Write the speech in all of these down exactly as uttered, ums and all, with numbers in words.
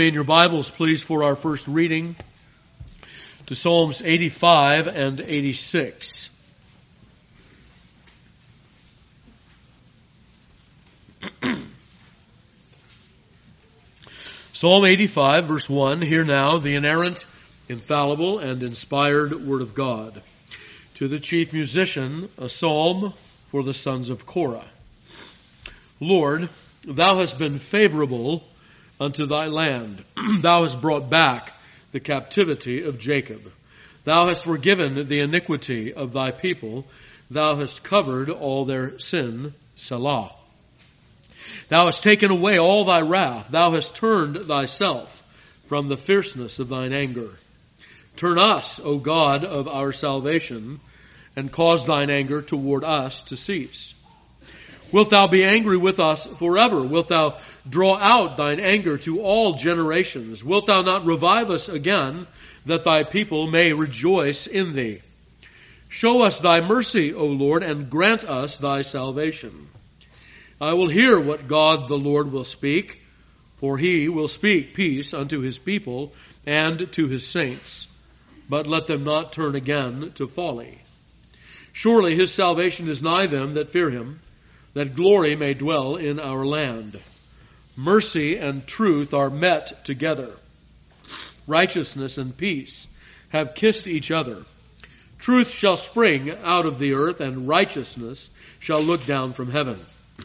In your Bibles, please, for our first reading to Psalms eighty-five and eighty-six. Psalm eighty-five, verse one, hear now the inerrant, infallible, and inspired word of God. To the chief musician, a psalm for the sons of Korah. Lord, thou hast been favorable unto thy land. Thou hast brought back the captivity of Jacob. Thou hast forgiven the iniquity of thy people. Thou hast covered all their sin. Selah. Thou hast taken away all thy wrath. Thou hast turned thyself from the fierceness of thine anger. Turn us, O God of our salvation, and cause thine anger toward us to cease. Wilt thou be angry with us forever? Wilt thou draw out thine anger to all generations? Wilt thou not revive us again, that thy people may rejoice in thee? Show us thy mercy, O Lord, and grant us thy salvation. I will hear what God the Lord will speak, for he will speak peace unto his people and to his saints. But let them not turn again to folly. Surely his salvation is nigh them that fear him, that glory may dwell in our land. Mercy and truth are met together. Righteousness and peace have kissed each other. Truth shall spring out of the earth, and righteousness shall look down from heaven.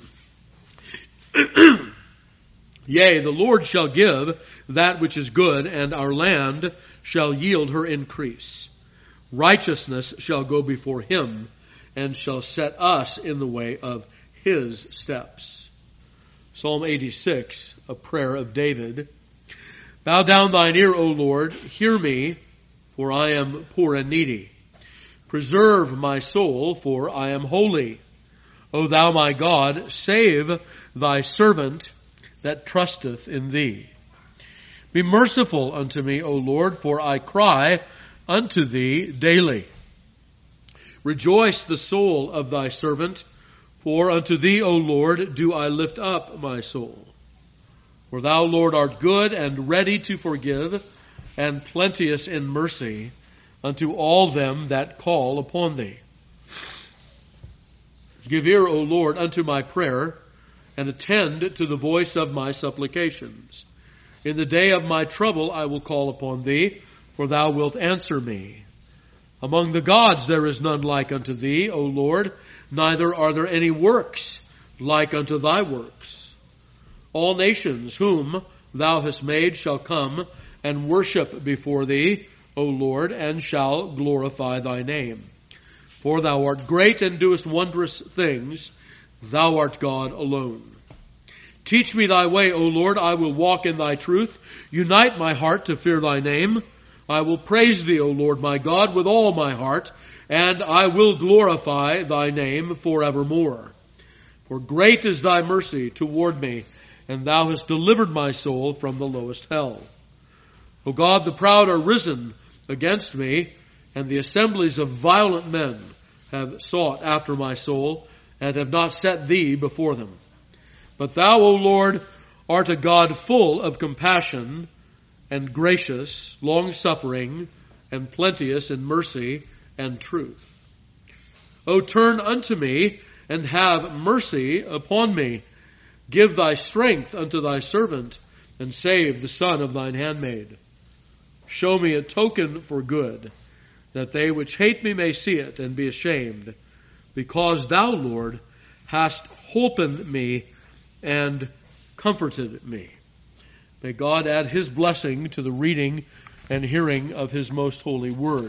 Yea, the Lord shall give that which is good, and our land shall yield her increase. Righteousness shall go before him, and shall set us in the way of his steps. Psalm eighty-six, a prayer of David. Bow down thine ear, O Lord, hear me, for I am poor and needy. Preserve my soul, for I am holy. O thou my God, save thy servant that trusteth in thee. Be merciful unto me, O Lord, for I cry unto thee daily. Rejoice the soul of thy servant, for unto thee, O Lord, do I lift up my soul. For thou, Lord, art good and ready to forgive, and plenteous in mercy unto all them that call upon thee. Give ear, O Lord, unto my prayer, and attend to the voice of my supplications. In the day of my trouble I will call upon thee, for thou wilt answer me. Among the gods there is none like unto thee, O Lord, neither are there any works like unto thy works. All nations whom thou hast made shall come and worship before thee, O Lord, and shall glorify thy name. For thou art great and doest wondrous things. Thou art God alone. Teach me thy way, O Lord. I will walk in thy truth. Unite my heart to fear thy name. I will praise thee, O Lord my God, with all my heart, and I will glorify thy name forevermore. For great is thy mercy toward me, and thou hast delivered my soul from the lowest hell. O God, the proud are risen against me, and the assemblies of violent men have sought after my soul, and have not set thee before them. But thou, O Lord, art a God full of compassion, and gracious, long-suffering, and plenteous in mercy and truth. O turn unto me, and have mercy upon me. Give thy strength unto thy servant, and save the son of thine handmaid. Show me a token for good, that they which hate me may see it, and be ashamed, because thou, Lord, hast holpen me, and comforted me. May God add his blessing to the reading and hearing of his most holy word.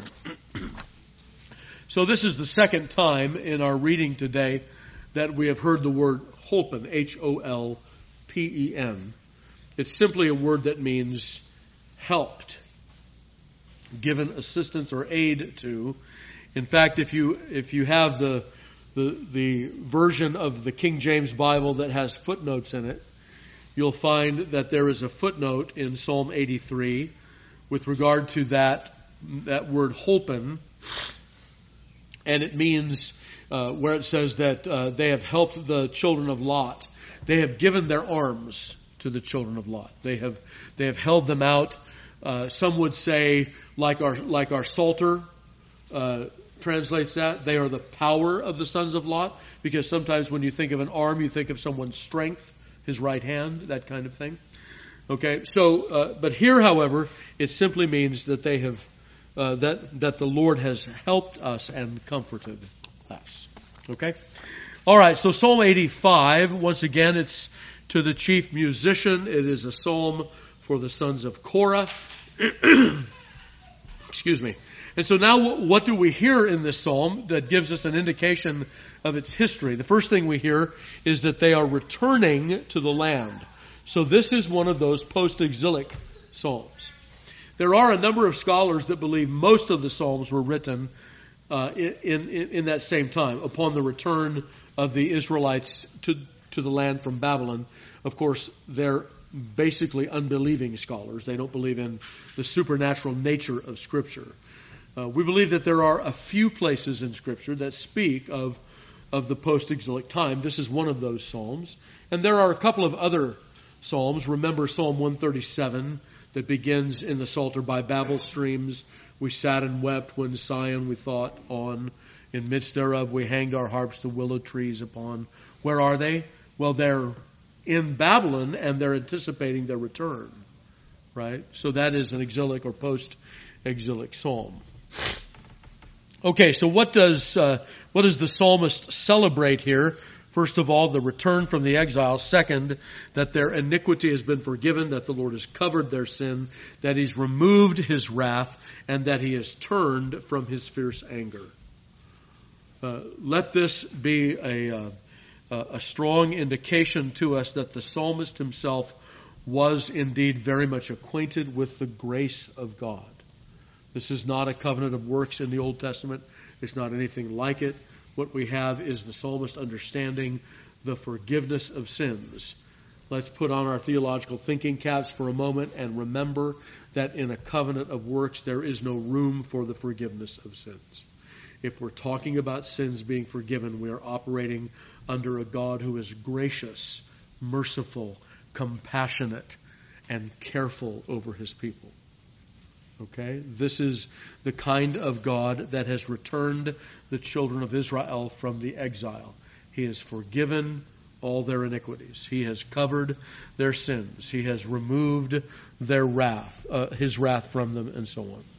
So this is the second time in our reading today that we have heard the word holpen, H O L P E N. It's simply a word that means helped, given assistance or aid to. In fact, if you if you have the the the version of the King James Bible that has footnotes in it, you'll find that there is a footnote in Psalm eighty-three with regard to that that word holpen, and it means uh, where it says that uh, they have helped the children of Lot. They have given their arms to the children of Lot. They have they have held them out. Uh, some would say, like our like our Psalter uh, translates that, they are the power of the sons of Lot, because sometimes when you think of an arm, you think of someone's strength, his right hand, that kind of thing. Okay, so uh, but here, however, it simply means that they have uh, that that the Lord has helped us and comforted us. Okay, all right. So Psalm eighty-five, once again, it's to the chief musician. It is a psalm for the sons of Korah. Excuse me. And so now what do we hear in this psalm that gives us an indication of its history? The first thing we hear is that they are returning to the land. So this is one of those post-exilic psalms. There are a number of scholars that believe most of the psalms were written uh, in, in, in that same time, upon the return of the Israelites to, to the land from Babylon. Of course, they're basically unbelieving scholars. They don't believe in the supernatural nature of Scripture. Uh, we believe that there are a few places in Scripture that speak of, of the post-exilic time. This is one of those psalms. And there are a couple of other psalms. Remember Psalm one thirty-seven that begins in the Psalter, by Babel streams we sat and wept, when Sion we thought on. In midst thereof we hanged our harps to willow trees upon. Where are they? Well, they're in Babylon, and they're anticipating their return. Right? So that is an exilic or post-exilic psalm. Okay, so what does uh, what does the psalmist celebrate here? First of all, the return from the exile. Second, that their iniquity has been forgiven, that the Lord has covered their sin, that He's removed His wrath, and that He has turned from His fierce anger. Uh, let this be a, uh, a strong indication to us that the psalmist himself was indeed very much acquainted with the grace of God. This is not a covenant of works in the Old Testament. It's not anything like it. What we have is the psalmist understanding the forgiveness of sins. Let's put on our theological thinking caps for a moment and remember that in a covenant of works there is no room for the forgiveness of sins. If we're talking about sins being forgiven, we are operating under a God who is gracious, merciful, compassionate, and careful over His people. Okay? This is the kind of God that has returned the children of Israel from the exile. He has forgiven all their iniquities. He has covered their sins. He has removed their wrath, uh, His wrath from them, and so on.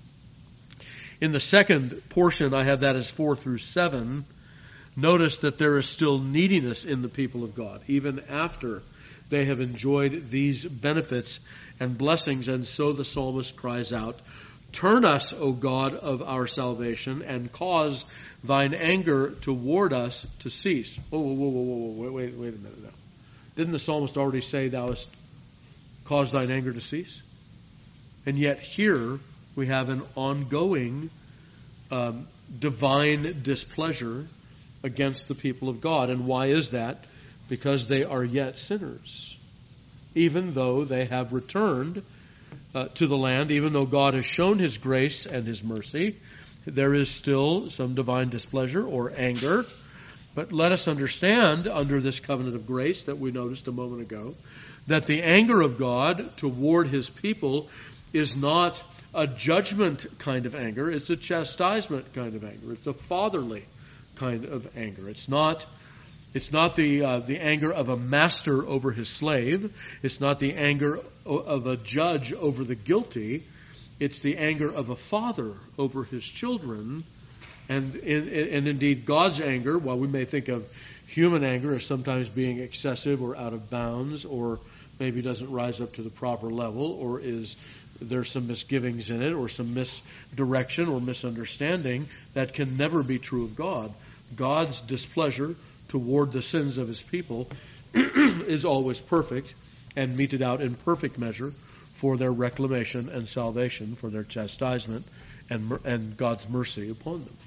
In the second portion, I have that as four through seven. Notice that there is still neediness in the people of God, even after they have enjoyed these benefits and blessings. And so the psalmist cries out, "Turn us, O God of our salvation, and cause thine anger toward us to cease." Whoa, whoa, whoa, whoa, whoa, wait, wait, wait a minute now. Didn't the psalmist already say, "Thou hast caused thine anger to cease"? And yet here we have an ongoing um, divine displeasure against the people of God. And why is that? Because they are yet sinners. Even though they have returned uh, to the land, even though God has shown His grace and His mercy, there is still some divine displeasure or anger. But let us understand, under this covenant of grace that we noticed a moment ago, that the anger of God toward His people is not a judgment kind of anger. It's a chastisement kind of anger. It's a fatherly kind of anger. It's not It's not the uh, the anger of a master over his slave. It's not the anger of a judge over the guilty. It's the anger of a father over his children. And, and, and indeed, God's anger, while we may think of human anger as sometimes being excessive or out of bounds, or maybe doesn't rise up to the proper level, or is there's some misgivings in it, or some misdirection or misunderstanding, that can never be true of God. God's displeasure toward the sins of His people is always perfect and meted out in perfect measure for their reclamation and salvation, for their chastisement and, and God's mercy upon them.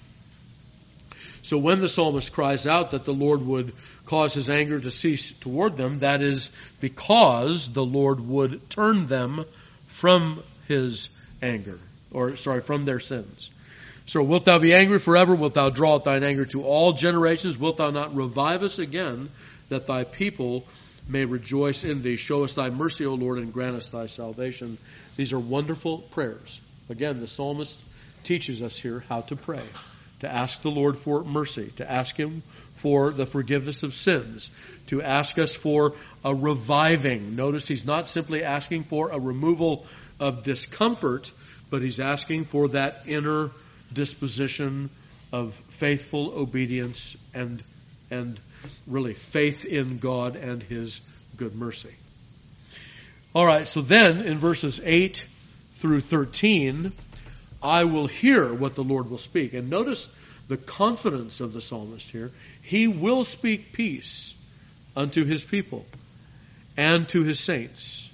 So when the psalmist cries out that the Lord would cause His anger to cease toward them, that is because the Lord would turn them from His anger, or sorry, from their sins. So wilt thou be angry forever? Wilt thou draw out thine anger to all generations? Wilt thou not revive us again, that thy people may rejoice in thee. Show us thy mercy, O Lord, and grant us thy salvation. These are wonderful prayers. Again, the psalmist teaches us here how to pray, to ask the Lord for mercy, to ask him for the forgiveness of sins, to ask us for a reviving. Notice he's not simply asking for a removal of discomfort, but he's asking for that inner disposition of faithful obedience and and really faith in God and His good mercy. All right, so then in verses eight through thirteen, I will hear what the Lord will speak. And notice the confidence of the psalmist here. He will speak peace unto His people and to His saints.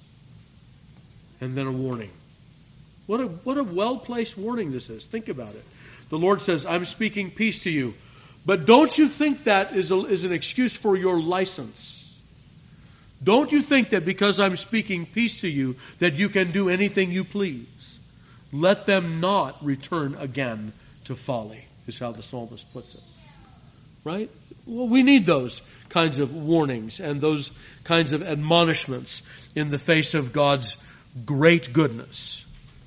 And then a warning. What a, what a well-placed warning this is. Think about it. The Lord says, I'm speaking peace to you. But don't you think that is, a, is an excuse for your license? Don't you think that because I'm speaking peace to you, that you can do anything you please? Let them not return again to folly, is how the psalmist puts it. Right? Well, we need those kinds of warnings and those kinds of admonishments in the face of God's great goodness.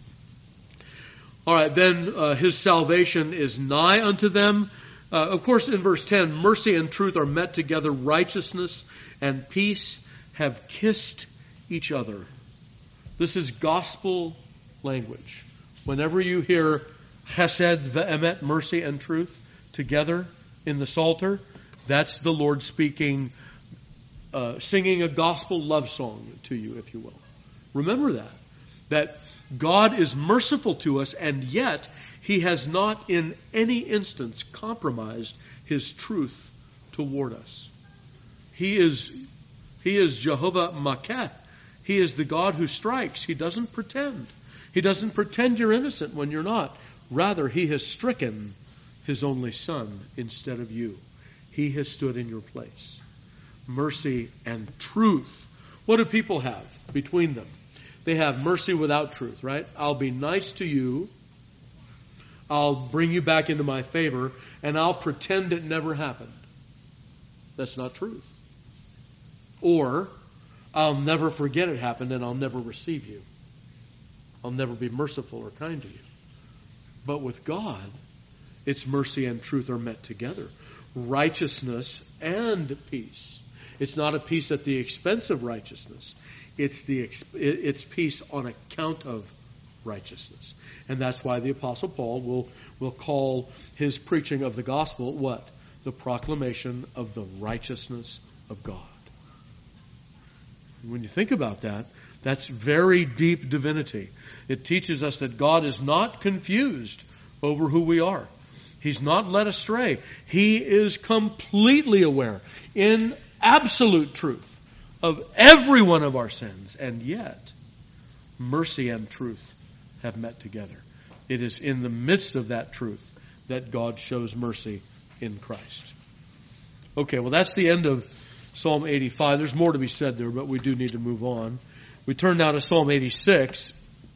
All right, then uh, His salvation is nigh unto them. Uh, of course, in verse ten, mercy and truth are met together. Righteousness and peace have kissed each other. This is gospel language. Whenever you hear chesed ve'emet, mercy and truth, together in the Psalter, that's the Lord speaking, uh, singing a gospel love song to you, if you will. Remember that. That God is merciful to us, and yet He has not in any instance compromised His truth toward us. He is, He is Jehovah Maketh. He is the God who strikes. He doesn't pretend. He doesn't pretend you're innocent when you're not. Rather, He has stricken His only Son instead of you. He has stood in your place. Mercy and truth. What do people have between them? They have mercy without truth, right? I'll be nice to you. I'll bring you back into my favor, and I'll pretend it never happened. That's not truth. Or, I'll never forget it happened, and I'll never receive you. I'll never be merciful or kind to you. But with God, it's mercy and truth are met together. Righteousness and peace. It's not a peace at the expense of righteousness. It's the it's peace on account of righteousness. And that's why the Apostle Paul will, will call his preaching of the gospel what? The proclamation of the righteousness of God. When you think about that, that's very deep divinity. It teaches us that God is not confused over who we are. He's not led astray. He is completely aware, in absolute truth, of every one of our sins. And yet, mercy and truth have met together. It is in the midst of that truth that God shows mercy in Christ. Okay, well that's the end of Psalm eighty-five. There's more to be said there, but we do need to move on. We turn now to Psalm eighty-six.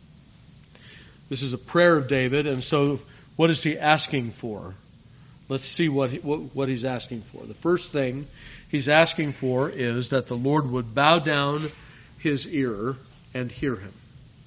This is a prayer of David, and so what is he asking for? Let's see what, he, what what he's asking for. The first thing he's asking for is that the Lord would bow down His ear and hear him.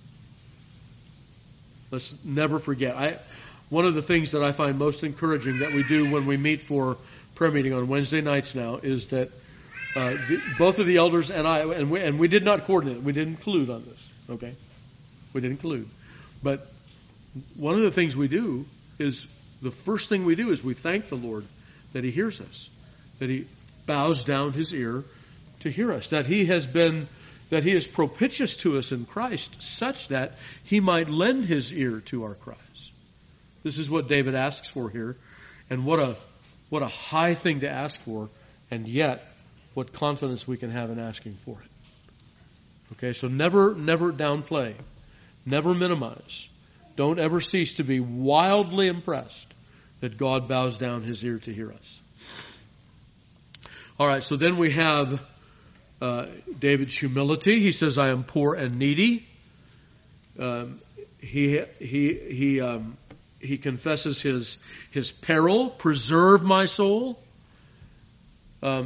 Let's never forget. I, one of the things that I find most encouraging that we do when we meet for prayer meeting on Wednesday nights now is that uh, the, both of the elders and I, and we, and we did not coordinate, we didn't collude on this, okay? We didn't collude. But one of the things we do is, the first thing we do is we thank the Lord that He hears us, that He bows down His ear to hear us, that He has been, that He is propitious to us in Christ such that He might lend His ear to our cries. This is what David asks for here, and what a what a high thing to ask for, and yet what confidence we can have in asking for it. Okay, so never, never downplay, never minimize. Don't ever cease to be wildly impressed that God bows down His ear to hear us. All right, so then we have uh, David's humility. He says, "I am poor and needy." Um, he he he um, he confesses his his peril. Preserve my soul. Um,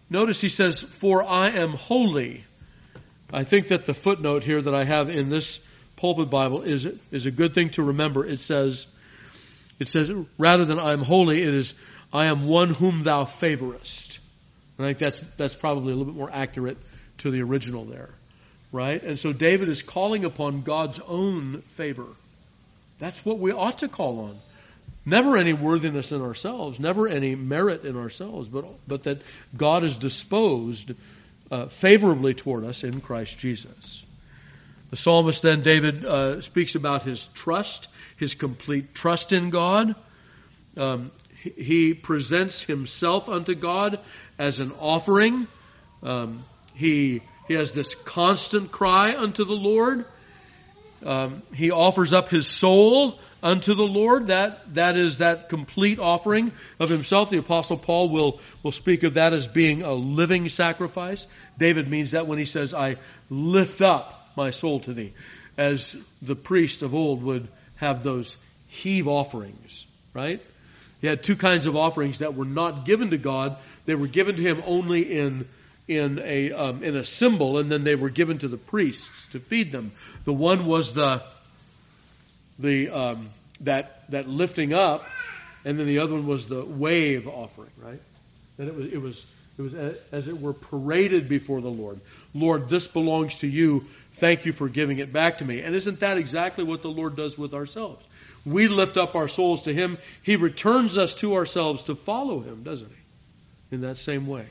notice he says, for I am holy. I think that the footnote here that I have in this pulpit Bible is, is a good thing to remember. It says, it says, rather than I am holy, it is, I am one whom thou favorest. And I think that's, that's probably a little bit more accurate to the original there. Right? And so David is calling upon God's own favor. That's what we ought to call on. Never any worthiness in ourselves, never any merit in ourselves, but, but that God is disposed uh, favorably toward us in Christ Jesus. The psalmist then, David, uh, speaks about his trust, his complete trust in God. Um, he, he presents himself unto God as an offering. Um, he, he has this constant cry unto the Lord. Um, he offers up his soul unto the Lord. That, that is that complete offering of himself. The Apostle Paul will, will speak of that as being a living sacrifice. David means that when he says, I lift up my soul to thee, as the priest of old would have those heave offerings, right? He had two kinds of offerings that were not given to God. They were given to him only in in a um, in a symbol, and then they were given to the priests to feed them. The one was the the um, that that lifting up, and then the other one was the wave offering, right? And it was it was it was as it were paraded before the Lord. Lord, this belongs to you. Thank you for giving it back to me. And isn't that exactly what the Lord does with ourselves? We lift up our souls to Him. He returns us to ourselves to follow Him, doesn't He? In that same way.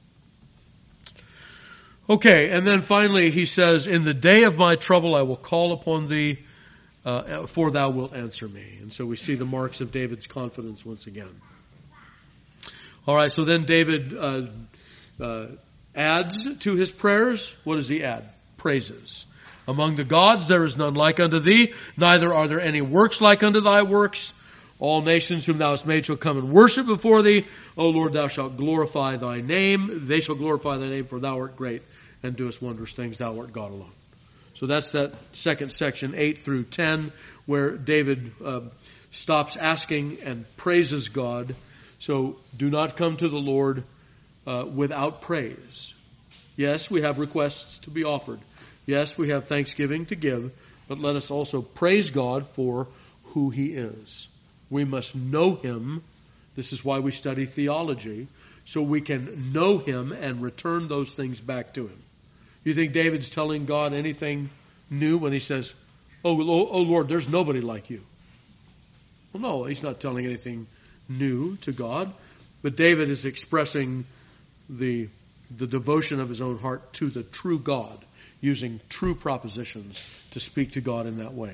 Okay, and then finally he says, in the day of my trouble I will call upon thee, uh, for thou wilt answer me. And so we see the marks of David's confidence once again. All right, so then David uh, uh, adds to his prayers. What does he add? Praises. Among the gods there is none like unto thee, neither are there any works like unto thy works. All nations whom thou hast made shall come and worship before thee. O Lord, thou shalt glorify thy name. They shall glorify thy name, for thou art great and doest wondrous things. Thou art God alone. So that's that second section, eight through ten, where David uh, stops asking and praises God. So do not come to the Lord uh, without praise. Yes, we have requests to be offered. Yes, we have thanksgiving to give, but let us also praise God for who He is. We must know Him. This is why we study theology, so we can know Him and return those things back to Him. You think David's telling God anything new when he says, oh, oh, oh Lord, there's nobody like you? Well, no, he's not telling anything new to God, but David is expressing the, the devotion of his own heart to the true God, using true propositions to speak to God in that way.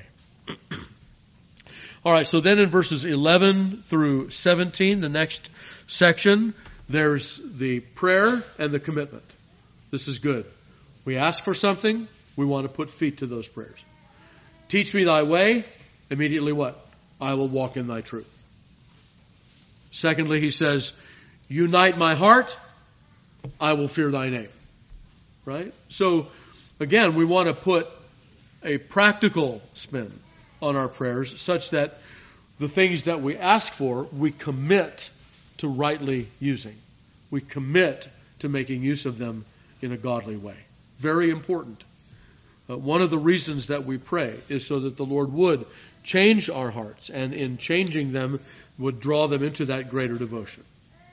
All right, so then in verses eleven through seventeen, the next section, there's the prayer and the commitment. This is good. We ask for something, we want to put feet to those prayers. Teach me thy way, immediately what? I will walk in thy truth. Secondly, he says, unite my heart, I will fear thy name. Right? So, again, we want to put a practical spin on our prayers such that the things that we ask for, we commit to rightly using. We commit to making use of them in a godly way. Very important. Uh, one of the reasons that we pray is so that the Lord would change our hearts, and in changing them would draw them into that greater devotion.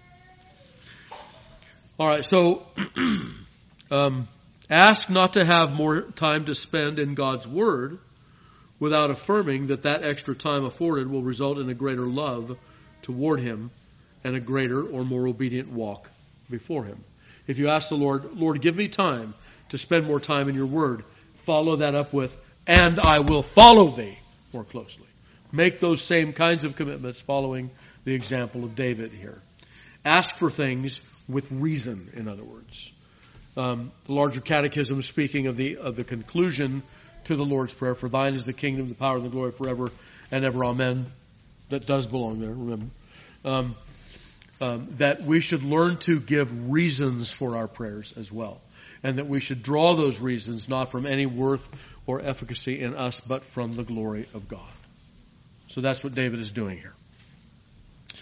All right, so um, ask not to have more time to spend in God's Word without affirming that that extra time afforded will result in a greater love toward Him and a greater or more obedient walk before Him. If you ask the Lord, Lord, give me time to spend more time in your Word, follow that up with, and I will follow thee more closely. Make those same kinds of commitments following the example of David here. Ask for things with reason, in other words. Um, the larger catechism speaking of the of the conclusion to the Lord's Prayer, for thine is the kingdom, the power, and the glory forever and ever. Amen. That does belong there, remember. Um, um, that we should learn to give reasons for our prayers as well. And that we should draw those reasons not from any worth or efficacy in us, but from the glory of God. So that's what David is doing here.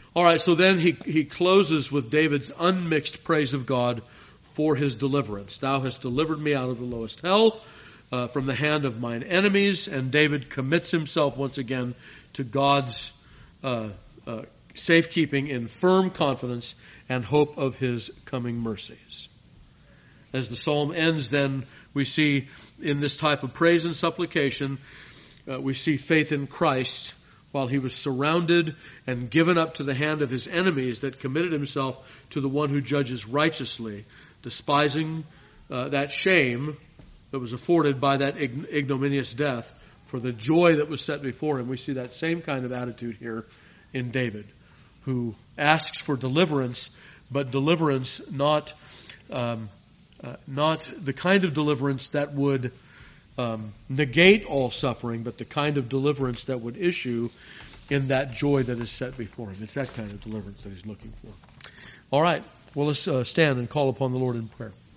All right, so then he, he closes with David's unmixed praise of God for his deliverance. Thou hast delivered me out of the lowest hell, uh, from the hand of mine enemies. And David commits himself once again to God's uh, uh, safekeeping in firm confidence and hope of his coming mercies. As the psalm ends, then, we see in this type of praise and supplication, uh, we see faith in Christ while he was surrounded and given up to the hand of his enemies, that committed himself to the one who judges righteously, despising uh, that shame that was afforded by that ign- ignominious death for the joy that was set before him. We see that same kind of attitude here in David, who asks for deliverance, but deliverance not um, uh, not the kind of deliverance that would um, negate all suffering, but the kind of deliverance that would issue in that joy that is set before him. It's that kind of deliverance that he's looking for. All right, well, let's uh, stand and call upon the Lord in prayer.